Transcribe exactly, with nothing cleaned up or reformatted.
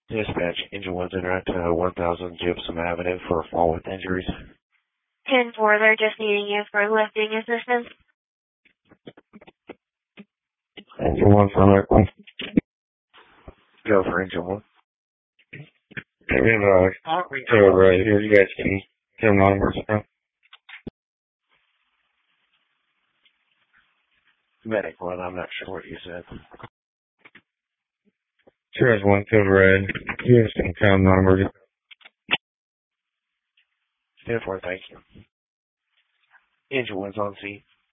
Dispatch, engine one's en route to one thousand Gypsum Avenue for a fall with injuries. ten four, they're just needing you for lifting assistance. Engine one for Lakeland. Go for engine one. We have a tow right here. You guys can give them numbers now. Medic one, I'm not sure what you said. Sure has one code red. You guys can come numbers. ten four, thank you. Engine one's on scene.